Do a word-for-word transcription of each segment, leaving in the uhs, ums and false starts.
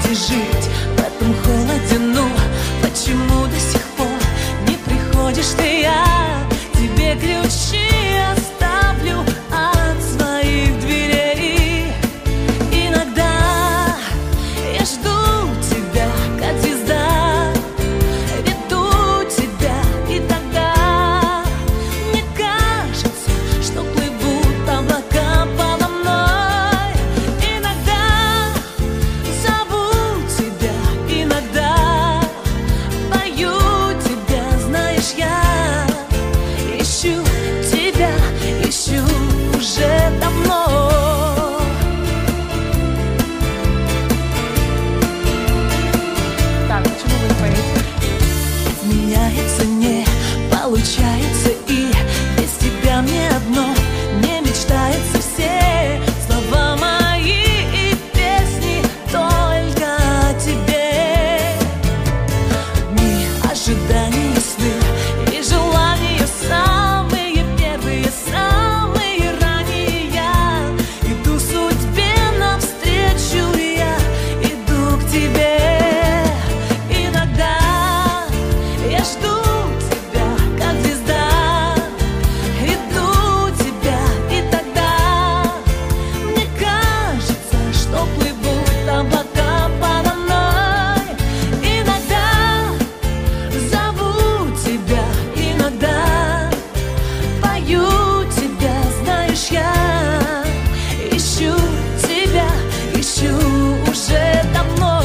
жить в этом холоде, ну почему до сих пор не приходишь ты? Я тебе ключи оставлю от своих дверей. Иногда я жду тебя, как звезда, веду тебя, и тогда мне кажется, что плывут облака подо мной. Иногда зову тебя, иногда пою тебя, знаешь, я ищу тебя, ищу уже давно. Так, почему вы поете? Меняется, не получается, и без тебя мне одно не мечтается. Все слова мои и песни только о тебе. Дни ожидания, сны и желания, самые первые, самые ранние. Я иду судьбе навстречу, я иду к тебе. Иногда я жду тебя, как звезда, веду тебя, и тогда мне кажется, что плывут облака подо мной. Иногда зову тебя, иногда пою тебя, знаешь, я ищу тебя, ищу уже давно.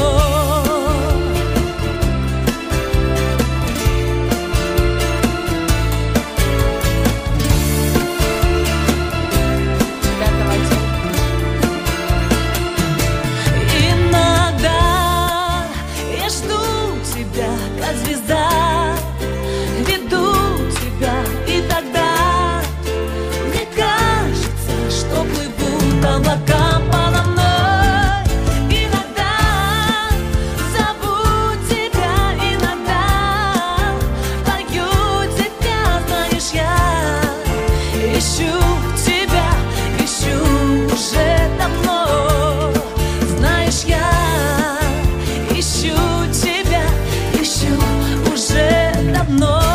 Иногда я жду тебя, как звезда, веду тебя, и тогда мне кажется, что плывут облака подо мной. Иногда зову тебя, иногда пою тебя, знаешь, я ищу тебя, ищу уже давно. Знаешь, я ищу тебя, ищу уже давно.